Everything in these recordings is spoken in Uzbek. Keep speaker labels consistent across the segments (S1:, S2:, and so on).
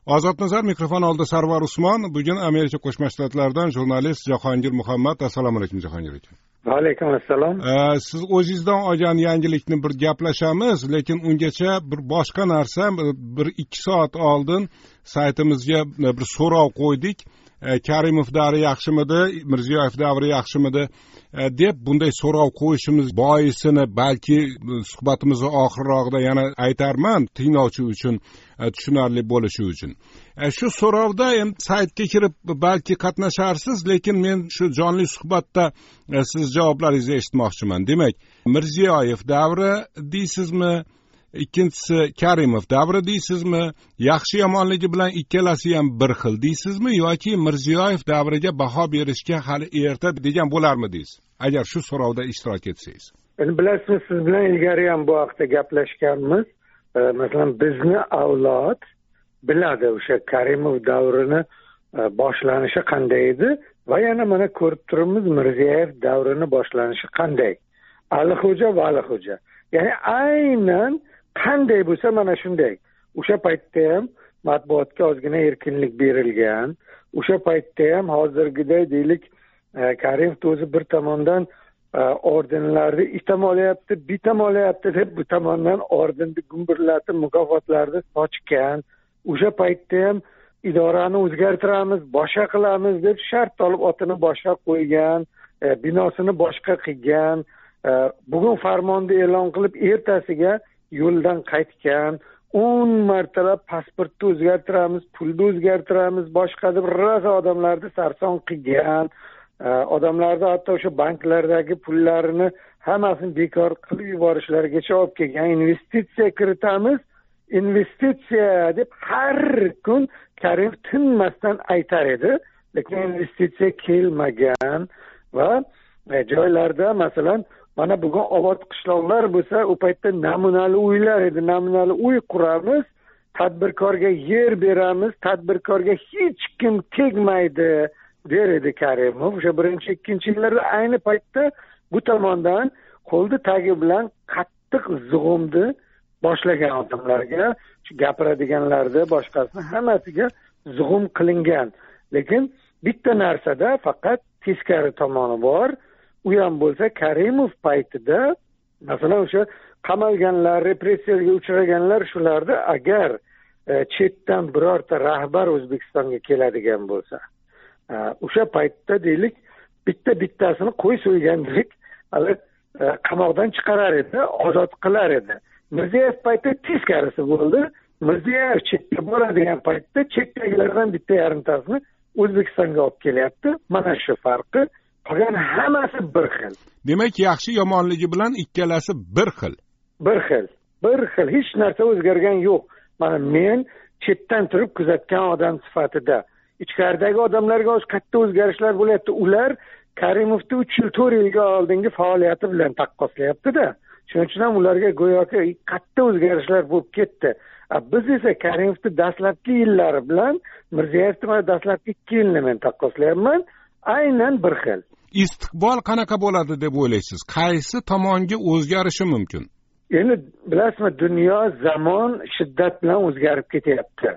S1: Ozodnazar mikrofon oldida Sarvar Usmon. Bugun Amerika Qo'shma Shtatlaridan jurnalist Jahongir Muhammad. Assalomu alaykum Jahongir aka.
S2: Va alaykum assalom.
S1: Siz o'zingizdan olgan yangilikni bir gaplashamiz, lekin ungacha bir boshqa narsa, bir 2 soat oldin saytimizga bir so'rov qo'ydik. Karimov davri yaxshimidi, Mirziyoyev davri yaxshimidi deb bunday so'rov qo'yishimiz boisini balki suhbatimizni oxirrog'ida yana aytarman, tinglovchi uchun tushunarli bo'lishi uchun. Shu so'rovda saytga kirib balki qatnasharsiz, lekin men shu jonli suhbatda siz javoblaringizni eshitmoqchiman. Demak, Mirziyoyev davri deysizmi? Ikkinchisi Karimov davri deysizmi? Yaxshi yomonligi bilan ikkalasi ham bir xil deysizmi yoki Mirziyoyev davriga baho berishga hali erta degan bo'larmidingiz? Agar shu so'rovda ishtirok etsangiz.
S2: Endi bilasizmi, siz bilan ilgari ham bu haqda gaplashganmiz. Masalan, bizni avlod biladi o'sha Karimov davrini boshlanishi qanday edi va yana mana ko'rib turibmiz Mirziyoyev davrini boshlanishi qanday. Alixo'ja va Alixo'ja. Ya'ni aynan qanday bo'lsa mana shunday. O'sha paytda ham matbuotga ozgina erkinlik berilgan. O'sha paytda ham hozirgiday deylik Karimov o'zi bir tomondan ordenlarni itam olyapti, bitam olyapti deb bu tomondan ordenni gumburlatib mukofotlarni sochgan. O'sha paytda ham idorani o'zgartiramiz, boshqa qilamiz deb shart olib otini boshqa qo'ygan, binosini boshqa qilgan. Bugun farmonni e'lon qilib ertasiga yo'ldan qaytgan, 10 martalab pasportni o'zgartiramiz, pulni o'zgartiramiz, boshqa deb rosa odamlarni sarson qilgan, odamlarni hatto o'sha banklardagi pullarini hammasini bekor qilib yuborishlarigacha olib kelgan. Investitsiya kiritamiz, investitsiya deb har kun Karimov tinmasdan aytar edi, lekin investitsiya kelmagan va joylarda masalan mana bugun obod qishloqlar bo'lsa, u paytda namunali uylar edi, namunali uy quramiz, tadbirkorga yer beramiz, tadbirkorga hech kim tegmaydi der edi Karimov. O'sha 1-2 yillarda ayni paytda bu tomondan qo'lni tagi bilan qattiq zug'umni boshlagan odamlarga, gapiradiganlarda boshqasini hammasiga zug'um qilingan. Lekin bitta narsada faqat teskari tomoni bor. U ham bo'lsa Karimov paytida masalan o'sha qamalganlar, repressiyaga uchraganlar shularda agar chetdan birorta rahbar O'zbekistonga keladigan bo'lsa, o'sha paytda deylik bittasini qo'y so'ygandek qamoqdan chiqarar edi, ozod qilar edi. Mirziyoyev paytda teskarisi bo'ldi. Mirziyoyev chetga boradigan paytda chetdagilardan bitta yarimtasini O'zbekistonga olib kelyapti. Mana shu farqi. Qolgan hammasi bir xil.
S1: Demak, yaxshi yomonligi bilan ikkalasi bir xil.
S2: Bir xil. Hech narsa o'zgargan yo'q. Mana men chetdan turib kuzatgan odam sifatida ichkaridagi odamlarga o'z katta o'zgarishlar bo'lyapti. Ular Karimovni 3 yil 4 yilga oldingi faoliyati bilan taqqoslayapti-da. Shuning uchun ham ularga go'yoki katta o'zgarishlar bo'lib ketdi. Biz esa Karimovni dastlabki yillari bilan Mirziyoyevni dastlabki 2 yilni men taqqoslayapman. Aynan bir xil.
S1: Istiqbol qanaqa bo'ladi deb o'ylaysiz? Qaysi tomonga o'zgarishi mumkin?
S2: Endi bilasizmi, dunyo zamon shiddat bilan o'zgarib ketyapti.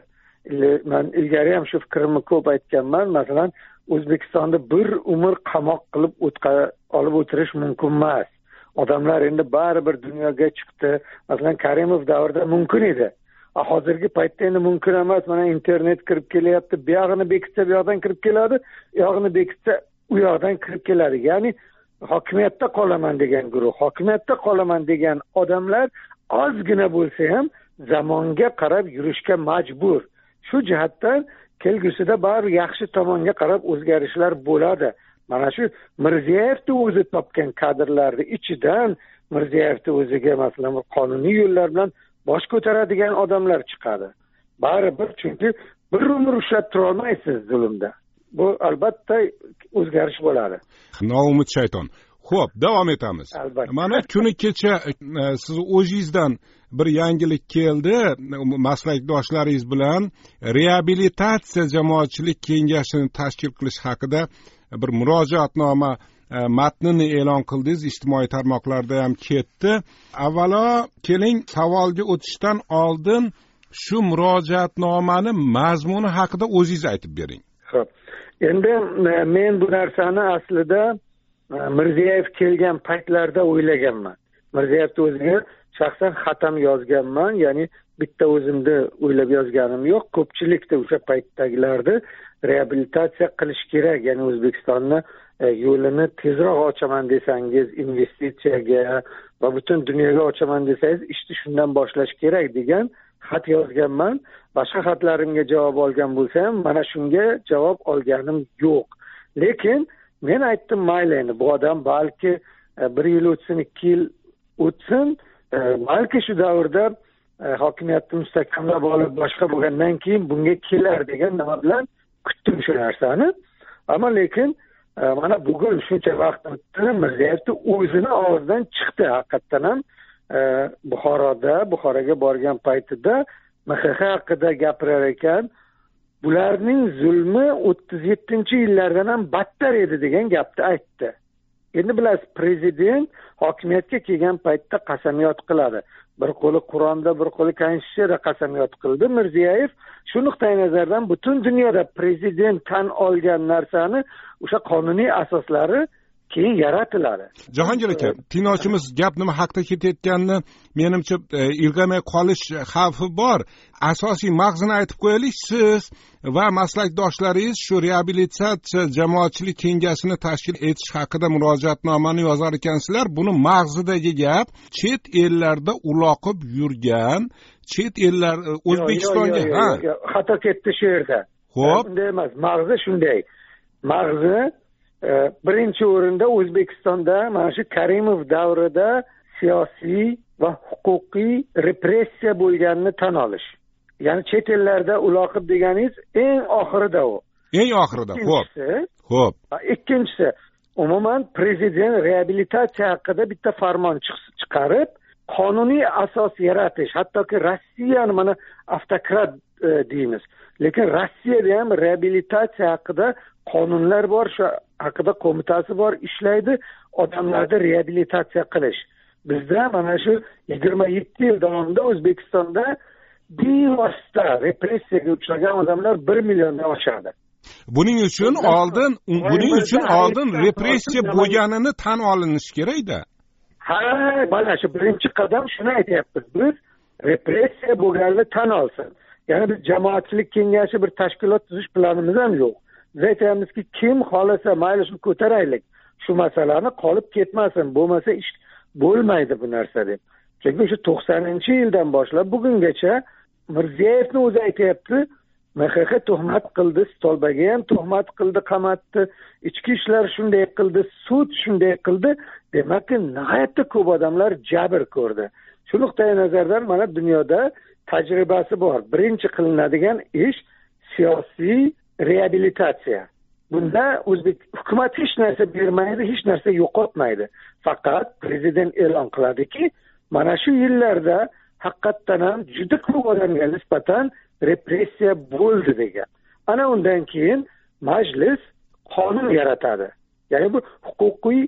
S2: Men ilgari ham shu fikrimni ko'p aytganman. Masalan, O'zbekistonda bir umr qamoq qilib olib o'tirish mumkin emas. Odamlar endi baribir dunyoga chiqdi. Masalan, Karimov davrida mumkin edi. Hozirgi paytda endi mumkin emas. Mana internet kirib kelyapti. Bu yog'ini bekitsa, bu yoqdan kirib keladi. Bu yog'ini bekitsa, u yoqdan kirib keladi. Ya'ni hokimiyatda qolaman degan guruh, hokimiyatda qolaman degan odamlar ozgina bo'lsa ham zamonga qarab yurishga majbur. Shu jihatdan kelgusida baribir yaxshi tomonga qarab o'zgarishlar bo'ladi. Mana shu Mirziyoyevni o'zi topgan kadrlarning ichidan Mirziyoyevni o'ziga masalan qonuniy yo'llar bilan bosh ko'taradigan odamlar chiqadi. Baribir, chunki bir umr ushlab tura olmaysiz zulmda. Bu albatta o'zgarish bo'ladi.
S1: Noumid shayton. Xo'p, davom etamiz.
S2: Albatta.
S1: Mana kuni kecha siz o'zingizdan bir yangilik keldi. Maslakdoshlaringiz bilan reabilitatsiya jamoatchilik kengashini tashkil qilish haqida bir murojaatnoma matnini e'lon qildingiz. Ijtimoiy tarmoqlarda ham ketdi. Avvalo, keling savolga o'tishdan oldin shu murojaatnomani mazmuni haqida o'zingiz aytib bering.
S2: Xo'p. Endi men bu narsani aslida Mirziyoyev kelgan paytlarda o'ylaganman. Mirziyoyevni o'ziga shaxsan xatam yozganman, ya'ni bitta o'zimni o'ylab yozganim yo'q. Ko'pchilikda o'sha paytdagilarda reabilitatsiya qilish kerak, ya'ni O'zbekistonni yo'lini tezroq ochaman desangiz, investitsiyaga va butun dunyoga ochaman desangiz, ishni shundan boshlash kerak degan xat yozganman. Boshqa xatlarimga javob olgan bo'lsam, mana shunga javob olganim yo'q. Lekin men aytdim, mayli endi bu odam balki 1 yil o'tsin, 2 yil o'tsin, balki shu davrda hokimiyatni mustahkamlab olib boshqa bo'lgandan keyin bunga kelar degan nima bilan kutdim shu narsani. Ammo lekin mana bugun shuncha vaqt o'tdi, Mirziyoyevni o'zini og'zidan chiqdi. Haqiqatdan ham Buxoroga borgan paytida MXX haqida gapirar ekan, bularning zulmi 37-yillardan ham battar edi degan gapni aytdi. Endi bilasiz, prezident hokimiyatga kelgan paytda qasamyod qiladi. Bir qo'li Qur'onda, bir qo'li Konstitutsiyada qasamyod qildi. Mirziyoyev shu nuqtai nazardan butun dunyoda prezident tan olgan narsani o'sha qonuniy asoslari keyin yaratiladi.
S1: Jahongir aka, tinglovchimiz gap nima haqida ketayotganini menimcha ilg'amay qolish xavfi bor. Asosiy mag'zini aytib qo'yaylik. Siz va maslakdoshlaringiz shu reabilitatsiya jamoatchilik kengashini tashkil etish haqida murojaatnomani yozar ekansizlar. Buni mag'zidagi gap chet ellarda uloqib yurgan, chet ellar O'zbekistonga
S2: xato ketdi shu yerda.
S1: Xo'p.
S2: Bunday emas, mag'zi shunday. Mag'zi birinchi o'rinda O'zbekistonda mana shu Karimov davrida siyosiy va huquqiy repressiya bo'lganini tan olish. Ya'ni chet ellarda uloqib deganingiz eng oxirida u.
S1: Eng oxirida, xo'p.
S2: Ikkinchisi, umuman prezident reabilitatsiya haqida bitta farmon chiqarib, qonuniy asos yaratish, hattoki Rossiyani mana avtokrat deymiz. Lekin Rossiyada ham reabilitatsiya haqida qonunlar bor, shu haqida qo'mitasi bor, ishlaydi, odamlarni reabilitatsiya qilish. Bizda mana shu 27 yil davomida O'zbekistonda bevosita repressiyaga uchragan odamlar 1 milliondan oshadi.
S1: Buning uchun oldin repressiya bo'lganini tan olinishi kerak-da.
S2: Ha, mana shu birinchi qadam shuni aytyapmiz. Biz repressiya bo'lganini tan olsin. Ya'ni biz jamoatchilik kengashi bir tashkilot tuzish planimiz ham yo'q. Biz aytamizki, kim xolasa mayli shuni ko'taraylik. Shu masalani qolib ketmasin, bo'lmasa ish bo'lmaydi bu narsa deb. Chunki shu 90-yildan boshlab bugungacha Mirziyoyevni o'zi aytayapti, MXX tuhmat qildi, Stolbaga ham tuhmat qildi, qamatdi, ichki ishlar shunday qildi, sud shunday qildi. Demakki, nihoyatda ko'p odamlar jabr ko'rdi. Shu nuqtai nazardan mana dunyoda tajribasi bor. Birinchi qilinadigan ish siyosiy reabilitatsiya. Bunda o'zbek hukumat hech narsa bermaydi, hech narsa yo'qotmaydi. Faqat prezident e'lon qiladiki, mana shu yillarda haqiqatdan ham juda ko'p odamga nisbatan repressiya bo'ldi degan. Ana undan keyin majlis qonun yaratadi. Ya'ni bu huquqiy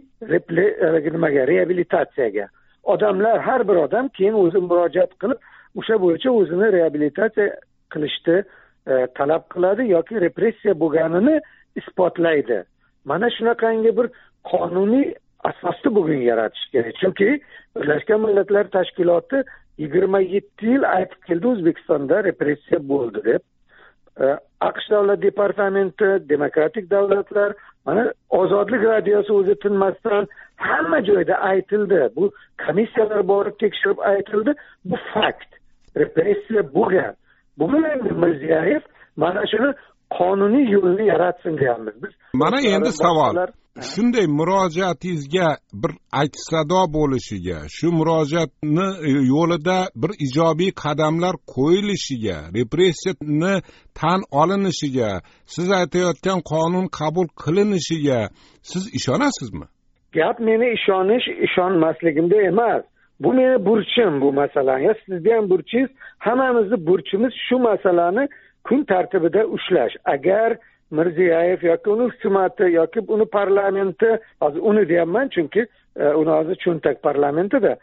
S2: reabilitatsiyaga. Odamlar, har bir odam keyin o'zi murojaat qilib, o'sha bo'yicha o'zini reabilitatsiya qilishni talab qiladi yoki repressiya bo'lganini isbotlaydi. Mana shunaqangi bir qonuniy asosni bugun yaratish kerak. Chunki Birlashgan Millatlar Tashkiloti 27 yil aytib keldi, O'zbekistonda repressiya bo'ldi deb. AQSh davlat departamenti, demokratik davlatlar, mana Ozodlik radiosi o'zi tinmasdan hamma joyda aytildi. Bu komissiyalar borib tekshirib aytildi. Bu fakt. Repressiya bo'lgan. Bugun endi Mirziyoyev mana shuni qonuniy yo'lni yaratsin deyapmiz biz.
S1: Mana endi savol. Shunday murojaatingizga bir aks sado bo'lishiga, shu murojaatni yo'lida bir ijobiy qadamlar qo'yilishiga, repressiyani tan olinishiga, siz aytayotgan qonun qabul qilinishiga siz ishonasizmi?
S2: Gap meni ishonmasligimda emas. Bu meni burchim bu masalani. Ya sizga ham burchingiz, hammamizni burchimiz shu masalani kun tartibida ushlash. Agar Mirziyoyev yoki uni hukumati yoki uni parlamenti, hozir uni deyapman chunki uni hozir cho'ntak parlamentida,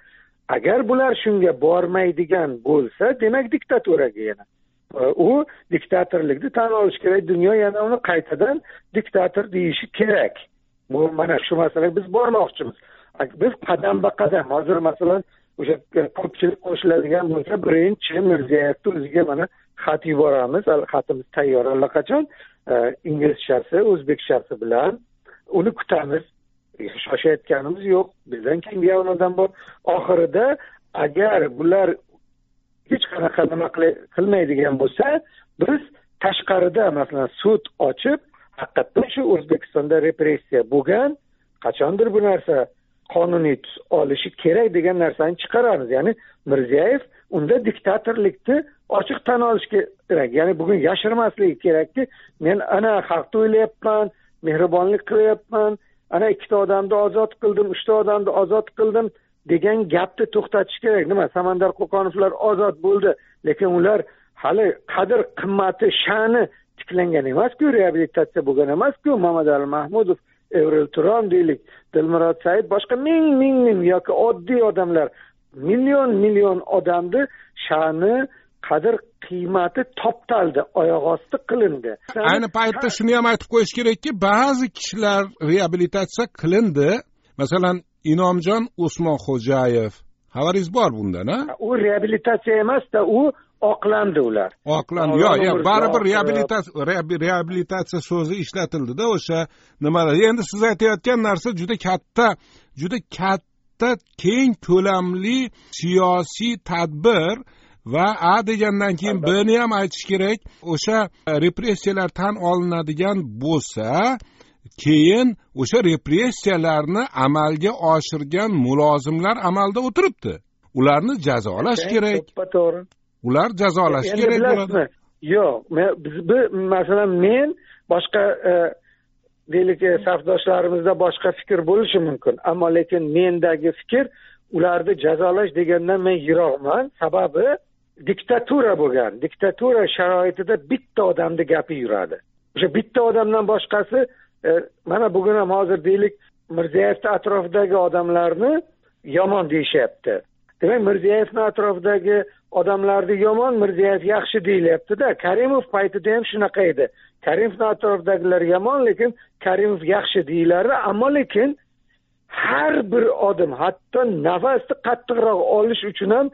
S2: agar bular shunga bormaydigan bo'lsa, demak diktaturaga yana. U diktatorlikni tan olish kerak. Dunyo yana uni qaytadan diktator deyishi kerak. Bu mana shu masalaga biz bormoqchimiz. Biz qadam-ba qadam, hozir masalan o'sha ko'pchilik qo'shiladigan bo'lsa, birinchi Mirzayevni o'ziga mana xat yuboramiz. Xatimiz tayyor allaqachon, inglizchasi, o'zbekchasi bilan uni kutamiz. Shoshayotganimiz yo'q. Bizdan keyingi odam bor. Oxirida agar bular hech qanaqa nima qilmaydigan bo'lsa, biz tashqarida masalan sud ochib, haqiqatdan shu O'zbekistonda repressiya bo'lgan, qachondir bu narsa qonuniy tus olishi kerak degan narsani chiqaramiz. Ya'ni Mirziyoyev unda diktatorlikni ochiq tan olishi kerak. Ya'ni bugun yashirmasligi kerakki, men ana xalqni o'ylayapman, mehribonlik qilyapman, ana 2 odamni ozod qildim, 3 odamni ozod qildim degan gapni to'xtatish kerak. Nima? Samandar Qo'qonovlar ozod bo'ldi, lekin ular hali qadr qimmati, sha'ni tiklangan emas-ku, reabilitatsiya bo'lgan emas-ku. Mamadali Mahmudov, Evril Turon deylik, Dilmurod Said, boshqa ming yoki oddiy odamlar, million odamni sha'ni, qadr qiymati toptaldi, oyoq osti qilindi.
S1: Ayni paytda shuni ham aytib qo'yish kerakki, ba'zi kishilar reabilitatsiya qilindi. Masalan, Inomjon Usmonxo'jayev. Xabaringiz bor bundan, ha?
S2: U reabilitatsiya emas-da, u oqlandi ular.
S1: Oqlandi. Yo'q, baribir reabilitatsiya so'zi ishlatildi-da o'sha nimalar. Endi siz aytayotgan narsa juda katta keng ko'lamli siyosiy tadbir va degandan keyin buni ham aytish kerak, o'sha repressiyalar tan olinadigan bo'lsa, keyin o'sha repressiyalarni amalga oshirgan mulozimlar amalda o'tiribdi. Ularni jazolash kerak.
S2: To'g'ri.
S1: Ular jazolash kerak bo'ladi.
S2: Yo'q, masalan men boshqa deylik safdoshlarimizda boshqa fikr bo'lishi mumkin, ammo lekin mendagi fikr ularni jazolash degandan men yiroqman. Sababi diktatura bo'lgan. Diktatura sharoitida bitta odamning gapi yuradi. O'sha bitta odamdan boshqasi mana bugun ham hozir deylik Mirzayevning atrofidagi odamlarni yomon deyishyapti. Demak, Mirzayevning atrofidagi odamlarni yomon, Mirziyoyev yaxshi deyilyapti-da. Karimov paytida ham shunaqa edi. Karimovning atrofidagilar yomon, lekin Karimov yaxshi deyilardi, ammo lekin har bir odam, hatto nafasni qattiqroq olish uchun ham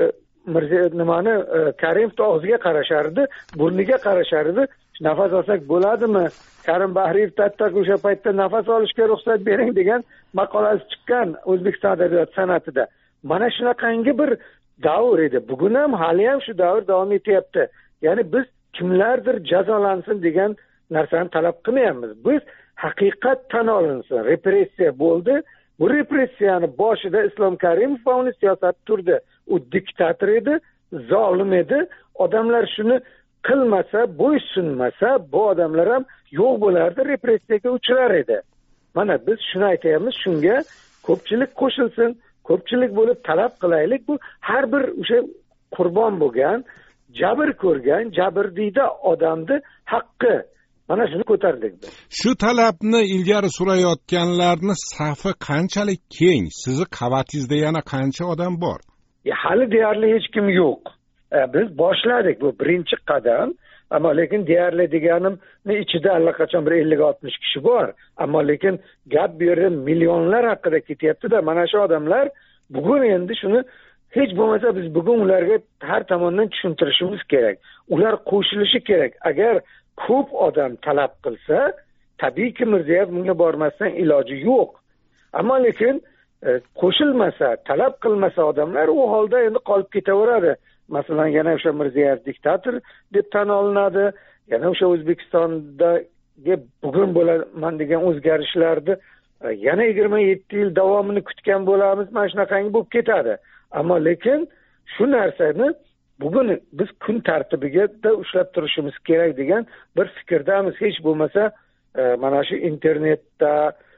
S2: Karimovning og'ziga qarashardi, burniga qarashardi. Nafas olsak bo'ladimi? Karim Bahriyev tattak o'sha paytda nafas olishga ruxsat bering degan maqolasi chiqqan O'zbekiston adabiyot san'atida. Mana shunaqangi bir davr edi. Bugun ham hali ham shu davr davom etyapti. Ya'ni biz kimlardir jazolansin degan narsani talab qilmayapmiz. Biz haqiqat tan olinsin. Repressiya bo'ldi. Bu repressiyani boshida Islom Karimov va uning siyosati turdi. U diktator edi, zolim edi. Odamlar shuni qilmasa, bo'ysunmasa, bu odamlar ham yo'q bo'lardi, repressiyaga uchrar edi. Mana biz shuni aytayapmiz, shunga ko'pchilik qo'shilsin, ko'pchilik bo'lib talab qilaylik. Bu har bir o'sha qurbon bo'lgan, jabr ko'rgan, jabrdiyda odamni haqqi. Mana shuni ko'tardik biz.
S1: Shu talabni ilgari surayotganlarni safi qanchalik keng? Sizni qavatingizda yana qancha odam bor?
S2: Hali deyarli hech kim yo'q. Biz boshladik, bu birinchi qadam, ammo lekin deyarli deganimni ichida allaqachon bir 50-60 kishi bor, ammo lekin gap bu yerda millionlar haqida ketyapti-da. Mana shu odamlar bugun endi shuni hech bo'lmasa biz bugun ularga har tomondan tushuntirishimiz kerak. Ular qo'shilishi kerak. Agar ko'p odam talab qilsa, tabiiyki Mirziyoyev bunga bormasdan iloji yo'q. Ammo lekin qo'shilmasa, talab qilmasa odamlar, u holda endi qolib ketaveradi. Masalan, yana o'sha Mirziyoyev diktator deb tan olinadi. Yana o'sha O'zbekistondagi bugun bo'laman degan o'zgarishlarni yana 27 yil davomini kutgan bo'lamiz. Mana shunaqangi bo'lib ketadi. Ammo lekin shu narsani bugun biz kun tartibiga da ushlab turishimiz kerak degan bir fikrdamiz. Hech bo'lmasa mana shu internetda,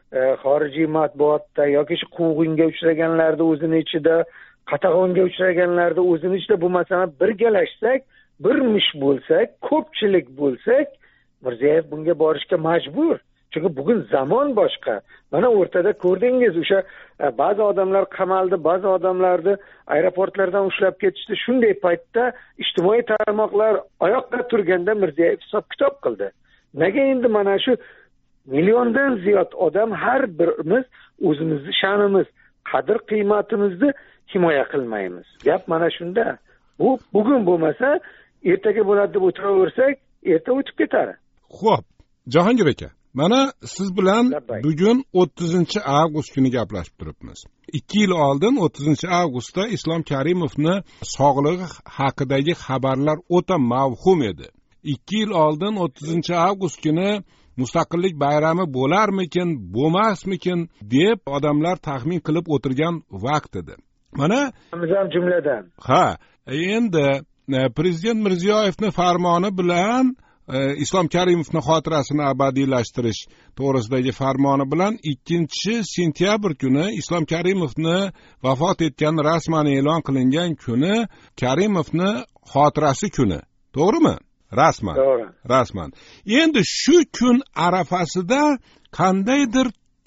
S2: xorijiy matbuotda yoki shu quvg'inga uchraganlarda o'zini ichida, qatag'onga uchraganlarda o'zini ichida bu masalani birgalashsak, birmish bo'lsak, ko'pchilik bo'lsak, Mirziyoyev bunga borishga majbur. chunki bugun zamon boshqa. Mana o'rtada ko'rdingiz, o'sha ba'zi odamlar qamaldi, ba'zi odamlarni aeroportlardan ushlab ketishdi. Shunday paytda ijtimoiy tarmoqlar oyoqqa turganda Mirziyoyev hisob-kitob qildi. Nega endi mana shu milliondan ziyod odam har birimiz o'zimizni sha'nimiz, qadr-qiymatimizni himoya qilmaymiz? Gap mana shunda. Bu bugun bo'lmasa, ertaga bo'ladi deb o'tiraversak, erta o'tib ketadi.
S1: Xo'p, Jahongir aka, mana siz bilan bugun 30-avgust kuni gaplashib turibmiz. 2 yil oldin 30-avgustda Islom Karimovni sog'lig'i haqidagi xabarlar o'ta mavhum edi. 2 yil oldin 30-avgust kuni mustaqillik bayrami bo'larmikin, bo'lmasmikin deb odamlar taxmin qilib o'tirgan vaqt edi. Mana
S2: ham jumladan.
S1: Ha, endi prezident Mirziyoyevning farmoni bilan Islom Karimovning xotirasini abadiylashtirish to'g'risidagi farmoni bilan 2-sentyabr kuni Islom Karimovni vafot etgani rasman e'lon qilingan kuni Karimovni xotirasi kuni. To'g'rimi? Rasman.
S2: To'g'ri.
S1: Rasman. Endi shu kun arafasida qandaydir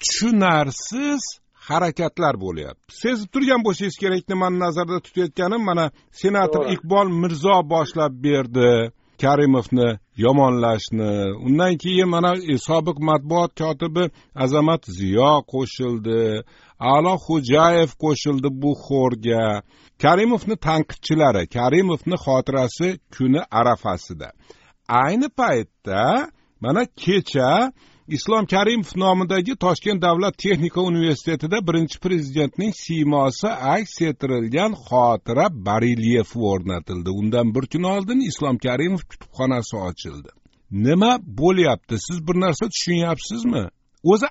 S1: tushunarsiz harakatlar bo'lyapti. Sezib turgan bo'lsangiz kerak, nimani nazarda tutayotganim, mana senator Iqbol Mirzo boshlab berdi Karimovni yomonlashni. Undan keyin mana sobiq matbuot kotibi Azamat Ziyo qo'shildi, A'lo Xo'jayev qo'shildi bu xorga. Karimovni tanqidchilari Karimovni xotirasi kuni arafasida. Ayni paytda mana kecha Islom Karimov nomidagi Toshkent davlat texnika universitetida birinchi prezidentning siymosi aks ettirilgan xotira barelyefi o'rnatildi. Undan bir kun oldin Islom Karimov kutubxonasi ochildi. Nima bo'lyapti? Siz bir narsa tushunyapsizmi? O'zi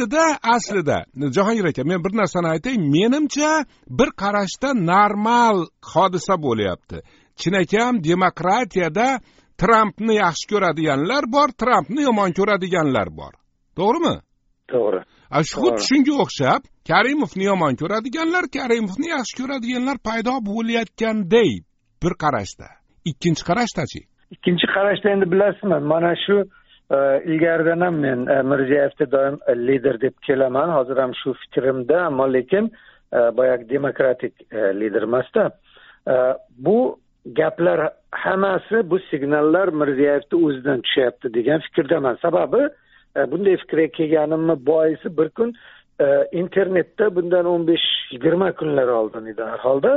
S1: aslida Jahongir aka, men bir narsani aytay, menimcha bir qarashda normal hodisa bo'lyapti. Chinakam demokratiyada Trumpni yaxshi ko'radiganlar bor, Trumpni yomon ko'radiganlar bor. To'g'rimi?
S2: To'g'ri.
S1: Xuddi shunga o'xshab, Karimovni yomon ko'radiganlar, Karimovni yaxshi ko'radiganlar paydo bo'layotganday bir qarashda. Ikkinchi qarashdachi?
S2: Ikkinchi qarashda endi bilasizmi, mana shu ilgaridan ham men Mirziyoyevni doim lider deb kelaman. Hozir ham shu fikrimda, ammo lekin boyagi demokratik lider emasda. Bu gaplar hammasi, bu signallar Mirziyoyevni o'zidan tushyapti degan fikrdaman. Sababi bunday fikrga kelganimni boisi bir kun internetda bundan 15-20 kunlar oldin edi har holda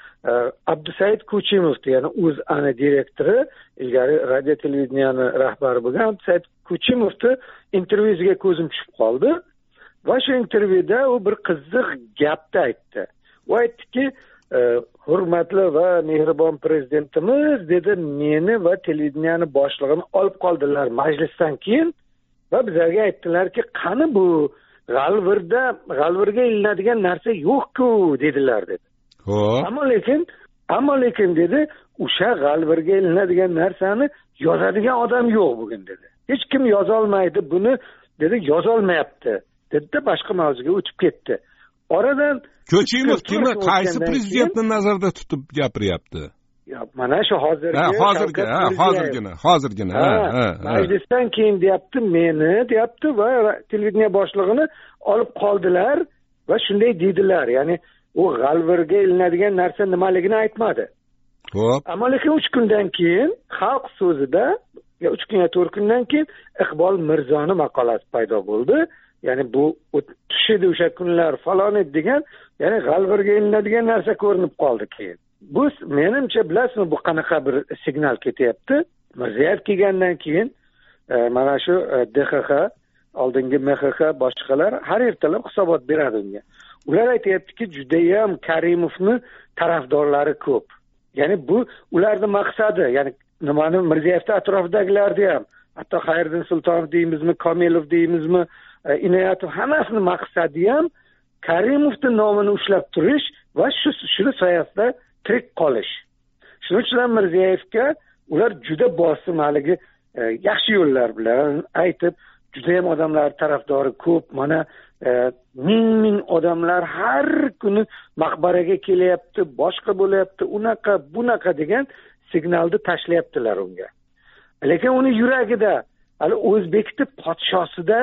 S2: Abdusaid Kuchimov, ya'ni O'zAni direktori, ilgari radio televideniyani rahbari bo'lgan Abdusaid Kuchimovni intervyusiga ko'zim tushib qoldi va shu intervyuda u bir qiziq gapni aytdi. U aytdiki, hurmatli va mehribon prezidentimiz dedi, meni va televideniyani boshlig'ini olib qoldilar majlisdan keyin va bizlarga aytdilarki, qani bu g'alvirga ilinadigan narsa yo'q-ku dedilar dedi. Ammo lekin dedi, o'sha g'alvirga ilinadigan narsani yozadigan odam yo'q bugun dedi. Hech kim yoza olmaydi buni dedi, yozolmayapti dedi, boshqa mavzuga o'tib ketdi. Oradan
S1: Ko'chimov kimni, qaysi prezidentni nazarda tutib gapiryapti?
S2: Mana shu hozirgina. Majlisdan keyin deyapti, meni deyapti va televideniya boshlig'ini olib qoldilar va shunday deydilar. Ya'ni u g'alvirga ilinadigan narsa nimaligini aytmadi.
S1: Xo'p.
S2: Ammo lekin 3 kundan keyin Xalq so'zida, 3 kun yo 4 kundan keyin Iqbol Mirzoni maqolasi paydo bo'ldi. Ya'ni bu tushidi o'sha kunlar falon edi degan, ya'ni g'alvirga ilinadigan narsa ko'rinib qoldi keyin. Bu menimcha bilasizmi, bu qanaqa bir signal ketyapti? Mirziyoyev kelgandan keyin mana shu DXX, oldingi MXX boshqalar har ertalab hisobot beradi unga. Ular aytayaptiki, judayam Karimovni tarafdorlari ko'p. Ya'ni bu ularning maqsadi, ya'ni nimani Mirziyoyevning atrofidagilarni ham, hatto Xayriddin Sultonov deymizmi, Komilov deymizmi, Inoyatov, hammasini maqsadi ham Karimovning nomini ushlab turish va shuni soyasida tirik qolish. Shuning uchun Mirziyoyevga ular juda bosim haligi yaxshi yo'llar bilan aytib, juda ham odamlar tarafdori ko'p. Mana ming odamlar har kuni maqbaraga kelyapti, boshqa bo'layapti, unaqa bunaqa degan signalni tashlayaptilar unga. Lekin uni yuragida, hali O'zbekning podshosida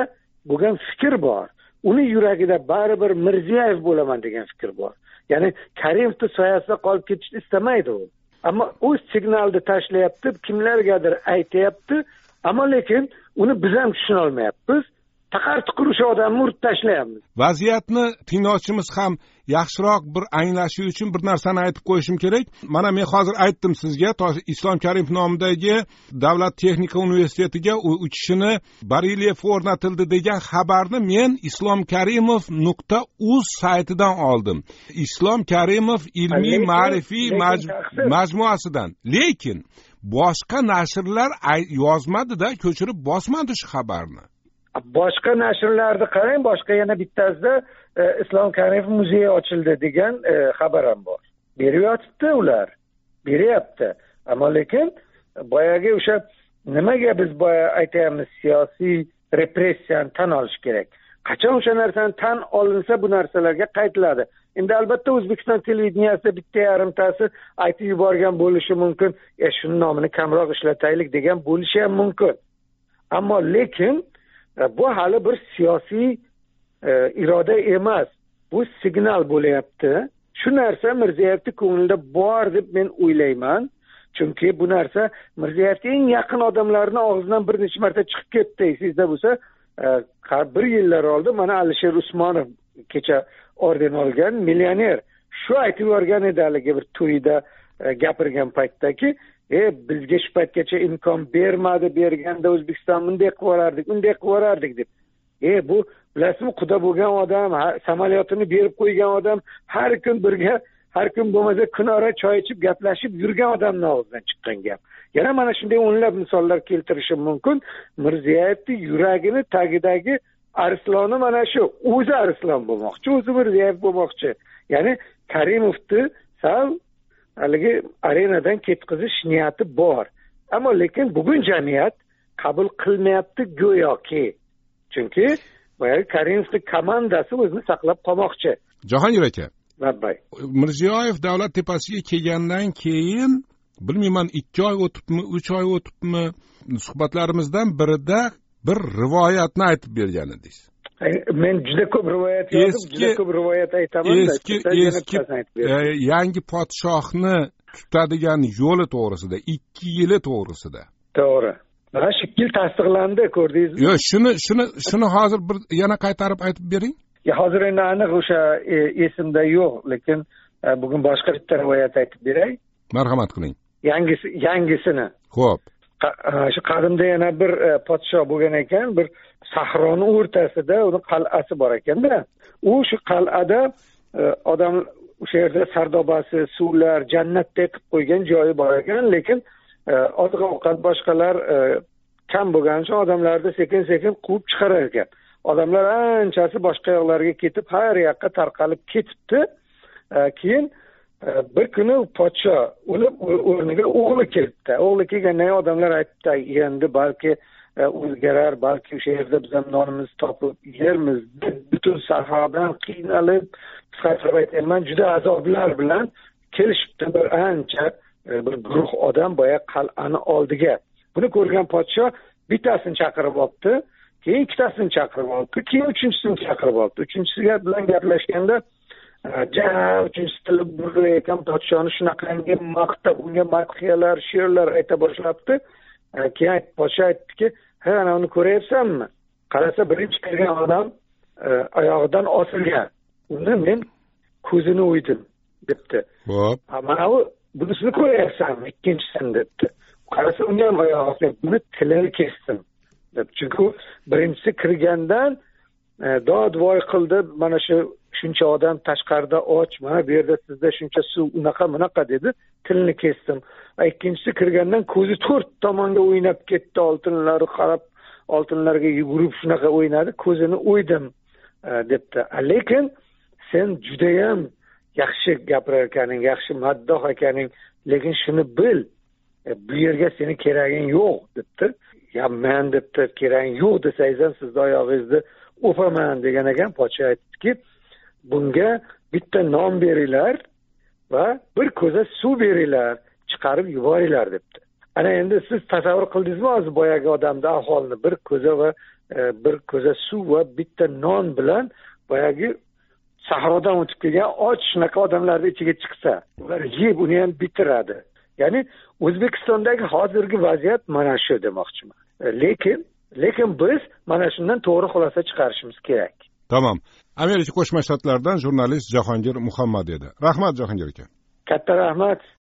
S2: bo'lgan fikr bor. Uni yuragida baribir Mirziyoyev bo'laman degan fikr bor. Ya'ni Karimovning soyasida qolib ketishni istamaydi u. Ammo o'z signalni tashlayapti, kimlargadir aytayapti, ammo lekin uni biz ham tushuna olmayapmiz. Taqar-tuqur o'sha odamni urib tashlayapmiz.
S1: Vaziyatni tinglovchimiz ham yaxshiroq bir anglashi uchun bir narsani aytib qo'yishim kerak. Mana men hozir aytdim sizga, Islom Karimov nomidagi Davlat texnika universitetiga uchishini Barilyev o'rnatildi degan xabarni men islomkarimov.uz saytidan oldim. Islom Karimov ilmiy ma'rifiy majmuasidan. Lekin boshqa nashrlar yozmadi-da, ko'chirib bosmadi shu xabarni.
S2: Boshqa nashrlarni qarang, boshqa yana bittasida Islom Karimov muzeyi ochildi degan xabar ham bor. Beryapti ular, beryapti. Ammo lekin boyagi o'sha nimaga biz boya aytayapmiz, siyosiy repressiyani tan olish kerak. Qachon o'sha narsani tan olinsa bu narsalarga qaytiladi. Endi albatta O'zbekiston televideniyasida bitta yarimtasi aytib yuborgan bo'lishi mumkin. Shuni nomini kamroq ishlataylik degan bo'lishi ham mumkin. Ammo lekin bu hali bir siyosiy iroda emas. Bu signal bo'layapti. Shu narsa Mirziyoyevning ko'nglida bor deb men o'ylayman. Chunki bu narsa Mirziyoyevning eng yaqin odamlarining og'zidan bir necha marta chiqib ketdi. Esingizda bo'lsa, bir yillar oldin mana Alisher Usmonov kecha orden olgan millioner shu aytib yuborgan edi haligi bir to'yda gapirgan paytdaki, bizga shu paytgacha imkon berganda O'zbekiston bunday qilib yuborardik, unday qilib yuborardik deb. Bu bilasizmi, quda bo'lgan odam, samolyotini berib qo'ygan odam, har kun birga, har kun bo'lmasa kunora choy ichib gaplashib yurgan odamning og'zidan chiqqan gap. Yana mana shunday o'nlab misollar keltirishim mumkin. Mirziyoyevning yuragini tagidagi arsloni mana shu, o'zi arslon bo'lmoqchi, o'zi Mirziyoyev bo'lmoqchi. Ya'ni Karimovni sal haligi arenadan ketkazish niyati bor. Ammo lekin bugun jamiyat qabul qilmayapti go'yoki. Chunki boyagi Karimovning komandasi o'zini saqlab qolmoqchi.
S1: Jahongir aka,
S2: Rabbay.
S1: Mirziyoyev davlat tepasiga kelgandan keyin bilmayman 2 oy o'tibmi, 3 oy o'tibmi, suhbatlarimizdan birida bir rivoyatni aytib bergan edingiz.
S2: Men juda ko'p rivoyat yozib, juda ko'p rivoyat aytaman.
S1: Eski yangi podshohni tutadigan yo'li to'g'risida, 2 yili to'g'risida.
S2: To'g'ri. Mana shu yil tasdiqlandi, ko'rdingizmi?
S1: Yo'q, shuni hozir bir yana qaytarib aytib bering.
S2: Hozir endi aniq o'sha esimda yo'q, lekin bugun boshqa bitta rivoyat aytib beray.
S1: Marhamat qiling.
S2: Yangisini.
S1: Xo'p.
S2: Shu qadimda yana bir podshoh bo'lgan ekan, bir sahroni o'rtasida uni qal'asi bor ekanda. U shu qal'ada odam o'sha yerda sardobasi, suvlar, jannatdek qilib qo'ygan joyi bor ekan, lekin oziq-ovqat boshqalar kam bo'lgani uchun odamlarni sekin-sekin quvib chiqarar ekan. Odamlar anchasi boshqa yoqlarga ketib, har yoqqa tarqalib ketibdi. Keyin bir kuni podshoh o'lib, o'rniga o'g'li kelibdi. O'g'li kelgandan odamlar aytdi, endi balki o'zgarar, balki o'sha yerda biz ham nonimizni topib yermiz. Butun sahrodan qiynalib, qisqartirib aytayman, juda azoblar bilan kelishibdi bir ancha bir guruh odam boya qal'ani oldiga. Buni ko'rgan podshoh bittasini chaqirib olibdi, keyin ikkitasini chaqirib olibdi, keyin uchinchisini chaqirib olibdi. Uchinchisiga bilan gaplashganda uchinchisi tili burg'ur ekan, podshoni shunaqangi maqtab, unga madhiyalar, she'rlar ayta boshlabdi. Keyin podshoh aytdiki, ana uni ko'ryapsanmi? Qarasa birinchi kelgan odam oyog'idan osilgan. Uni men ko'zini o'ydim, debdi.
S1: Xo'p.
S2: Mana bunisini ko'ryapsanmi? Ikkinchisini debdi. Qarasa unga ham oyog'i osilgan. Buni tilini kesdim, deb. Chunki birinchisi kirgandan dod-voy qildi, mana shuncha odam tashqarida och, mana bu yerda sizda shuncha suv, unaqa dedi, tilini kesdim. Ikkinchisi kirgandan ko'zi 4 tomonga o'ynab ketdi, oltinlari qarab, oltinlarga yugurib shunaqa o'ynadi, ko'zini o'ydim, debdi. Lekin sen juda ham yaxshi gapirar ekaning, yaxshi maddoh ekaning, lekin shuni bil, bu yerga seni keraging yo'q, debdi. Men debdi, keraging yo'q desangiz ham sizni oyog'ingizni o'paman degan ekan. Podshoh aytdiki, bunga bitta non beringlar va bir ko'za suv beringlar, chiqarib yuboringlar, debdi. ana endi siz tasavvur qildingizmi hozir boyagi odamni aholini bir ko'za suv va bitta non bilan boyagi sahrodan o'tib kelgan och shunaqa odamlarni ichiga chiqsa ular yeb uni ham bitiradi. ya'ni O'zbekistondagi hozirgi vaziyat mana shu demoqchiman. Lekin biz mana shundan to'g'ri xulosa chiqarishimiz kerak.
S1: Tamam. Amerika Qo'shma Shtatlaridan jurnalist Jahongir Muhammad edi. Rahmat Jahongir aka.
S2: Katta rahmat.